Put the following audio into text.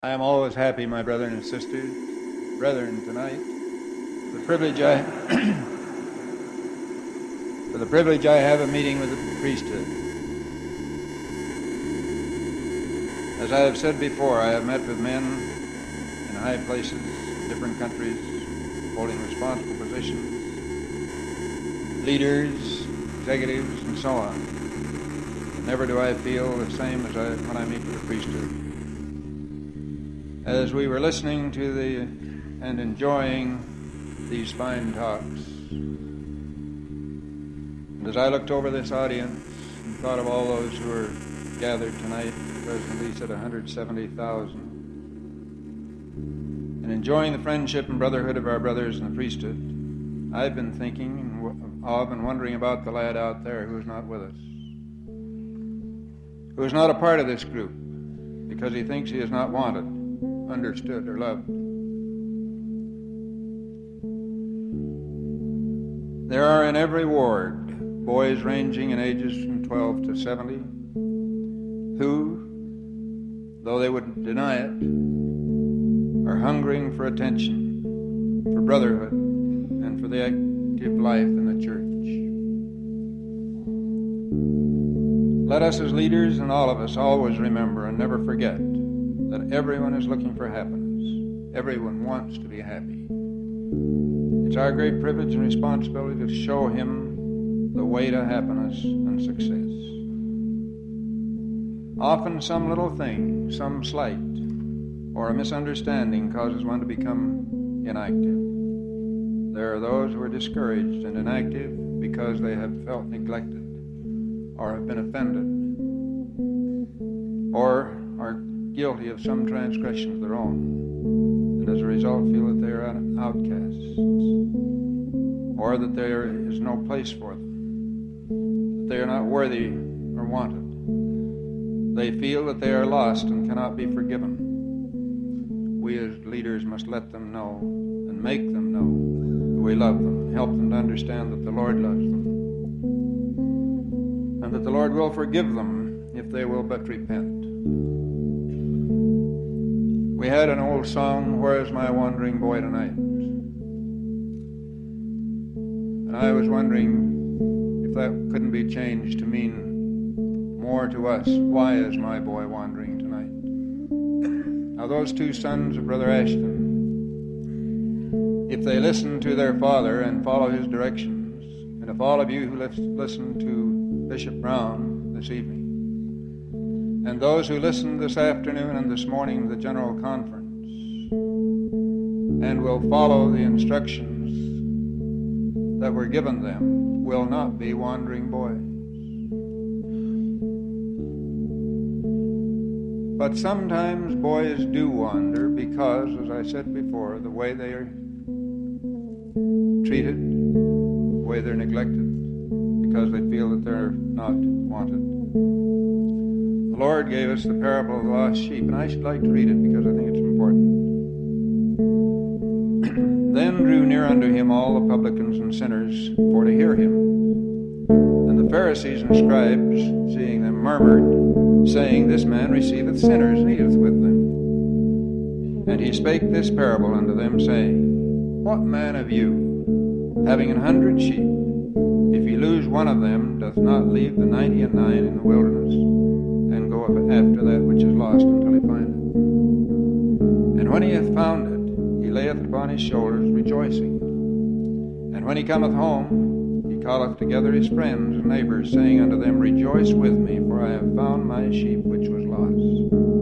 I am always happy, my brethren and sisters, brethren, tonight, for the privilege I have of meeting with the priesthood. As I have said before, I have met with men in high places, in different countries, holding responsible positions, leaders, executives, and so on. But never do I feel the same as when I meet with the priesthood. As we were listening to and enjoying these fine talks, and as I looked over this audience and thought of all those who are gathered tonight, President Lee said 170,000, and enjoying the friendship and brotherhood of our brothers in the priesthood, I've been thinking of and wondering about the lad out there who is not with us, who is not a part of this group because he thinks he is not wanted, understood, or loved. There are in every ward boys ranging in ages from 12 to 70 who, though they would deny it, are hungering for attention, for brotherhood, and for the active life in the church. Let us as leaders and all of us always remember and never forget that everyone is looking for happiness. Everyone wants to be happy. It's our great privilege and responsibility to show him the way to happiness and success. Often some little thing, some slight, or a misunderstanding causes one to become inactive. There are those who are discouraged and inactive because they have felt neglected, or have been offended, or are guilty of some transgression of their own, and as a result feel that they are outcasts, or that there is no place for them, that they are not worthy or wanted. They feel that they are lost and cannot be forgiven. We as leaders must let them know and make them know that we love them, and help them to understand that the Lord loves them, and that the Lord will forgive them if they will but repent. We had an old song, "Where is my wandering boy tonight?" And I was wondering if that couldn't be changed to mean more to us, why is my boy wandering tonight? Now those two sons of Brother Ashton, if they listen to their father and follow his directions, and if all of you who listen to Bishop Brown this evening, and those who listened this afternoon and this morning to the General Conference, and will follow the instructions that were given them, will not be wandering boys. But sometimes boys do wander because, as I said before, the way they are treated, the way they're neglected, because they feel that they're not wanted. The Lord gave us the parable of the lost sheep, and I should like to read it because I think it's important. Then drew near unto him all the publicans and sinners for to hear him. And the Pharisees and scribes, seeing them, murmured, saying, This man receiveth sinners and eateth with them. And he spake this parable unto them, saying, What man of you, having 100 sheep, if he lose one of them, doth not leave the 99 in the wilderness, and go after that which is lost until he find it? And when he hath found it, he layeth it upon his shoulders, rejoicing. And when he cometh home, he calleth together his friends and neighbors, saying unto them, Rejoice with me, for I have found my sheep which was lost.